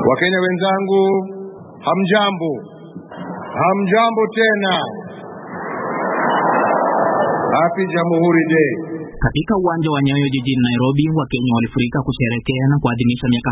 Wakenya wenzangu, hamjambo. Hamjambo tena. Happy Jamhuri Day. Katika uwanja wa Nyayo jijini Nairobi, Wakenya walifurika kusherehekea na kuadhimisha miaka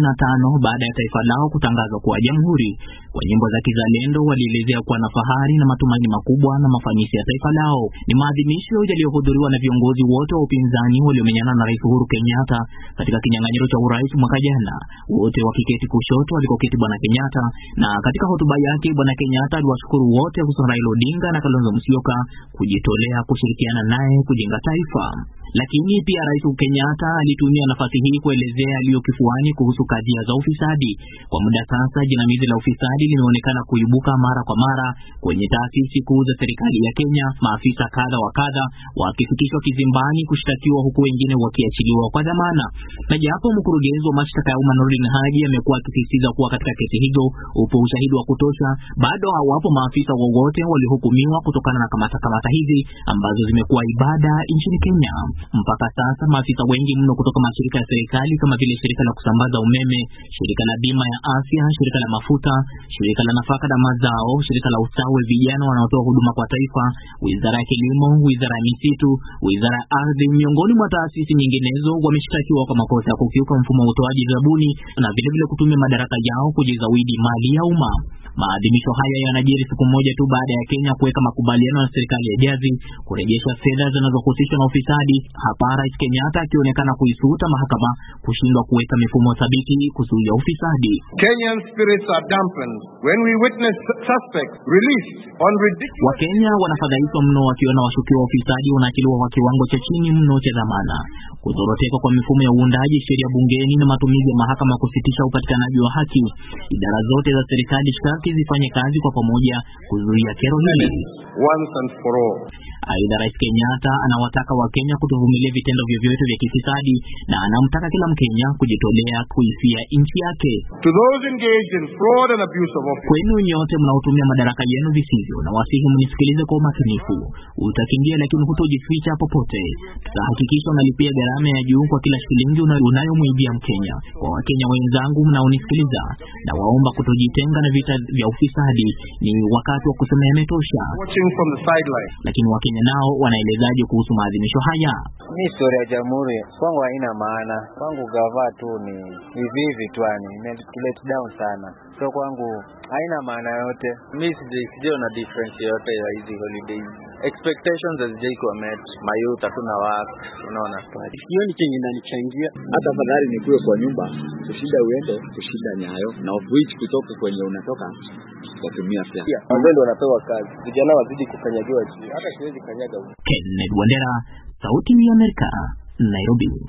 55 baada ya taifa lao kutangazwa kuwa jamhuri. Kwa nyimbo za kizalendo walielezea kuwa na fahari na matumaini makubwa na mafanisi ya taifa lao. Ni maadhimisho yaliyohudhuriwa na viongozi wote wa upinzani waliomenyana na Rais Uhuru Kenyatta katika kinyang'anyiro cha urais mwaka jana, wote wakiketi kushoto alikoketi Bwana Kenyatta. Na katika hotuba yake Bwana Kenyatta aliwashukuru wote hususan Raila Odinga na Kalonzo Musyoka kujitolea kushirikiana naye kujenga taifa. Lakini pia Rais Kenyatta alitumia nafasi hii kuelezea aliyokifuani kuhusu kadhia za ufisadi. Kwa muda sasa jinamizi la ufisadi limeonekana kuibuka mara kwa mara kwenye taasisi kuu za serikali ya Kenya, maafisa kadha wa kadha wakifikishwa kizimbani kushtakiwa huku wengine wakiachiliwa kwa dhamana. Na japo mkurugenzi wa mashtaka ya umma Nurdin Haji amekuwa akisisitiza kuwa katika kesi hizo upo ushahidi wa kutosha, bado hawapo maafisa wowote waliohukumiwa kutokana na kamata hizi ambazo zimekuwa ibada nchini Kenya. Mpaka sasa maafisa wengi mno kutoka mashirika ya serikali kama vile shirika la kusambaza umeme, shirika la bima ya afya, shirika la mafuta, shirika la nafaka na mazao, shirika la ustawi vijana wanaotoa huduma kwa taifa, wizara ya kilimo, wizara ya misitu, wizara ya ardhi, miongoni mwa taasisi nyinginezo wameshtakiwa kwa makosa ya kukiuka mfumo wa utoaji zabuni na vile vile kutumia madaraka yao kujizawidi mali ya umma. Maadhimisho haya yanajiri siku moja tu baada ya Kenya kuweka makubaliano na serikali ya Jazi kurejesha fedha zinazohusishwa na ufisadi, hapa Rais Kenyatta akionekana kuisuta mahakama kushindwa kuweka mifumo thabiti kuzuia ufisadi. Kenyan spirits are dampened when we witness suspects released on ridiculous. Wakenya wanafadhaishwa mno wakiona washukiwa wa ufisadi wanaachiliwa kwa kiwango cha chini mno cha dhamana. Kuzoroteka kwa mifumo ya uundaji sheria bungeni na matumizi ya mahakama kusitisha upatikanaji wa haki. Idara zote za serikali shtaki zifanye kazi kwa pamoja kuzuia kero hili once and for all. Aidha, Rais Kenyatta anawataka Wakenya kutovumilia vitendo vyovyote vya kifisadi na anamtaka kila Mkenya kujitolea kuifia nchi yake. To those engaged in fraud and abuse of office, kwenu nyote mnaotumia madaraka yenu visivyo, na wasihi mnisikilize kwa umakinifu. Utakimbia lakini hutojificha popote. Tutahakikisha unalipia gharama ya juu kwa kila shilingi unayomwibia Mkenya. Kwa Wakenya wenzangu mnaonisikiliza, na waomba kutojitenga na vita vya ufisadi. Ni wakati wa kusema yametosha. Watching from the sideline. Lakini Wakenya nao wanaelezaje kuhusu maadhimisho haya? Ni historia ya jamhuri kwangu haina maana. Kwangu gava tu ni hivi tu, let down sana. So kwangu haina maana yote. Mimi sijui na difference yote ya hizi holidays. Expectations hazijiko met. My youth hatuna work, unaona tu. Sioni chenye inanichangia. Hata fadhali ni kuwe kwa nyumba, kushinda uende, kushinda Nyayo, na of which kutoka kwenye unatoka kutumia pia. Wazee wanapewa kazi. Vijana wazidi kukanyagiwa chini. Hata siwezi kanyaga huko. Kenneth Wandera, Sauti ya Amerika, Nairobi.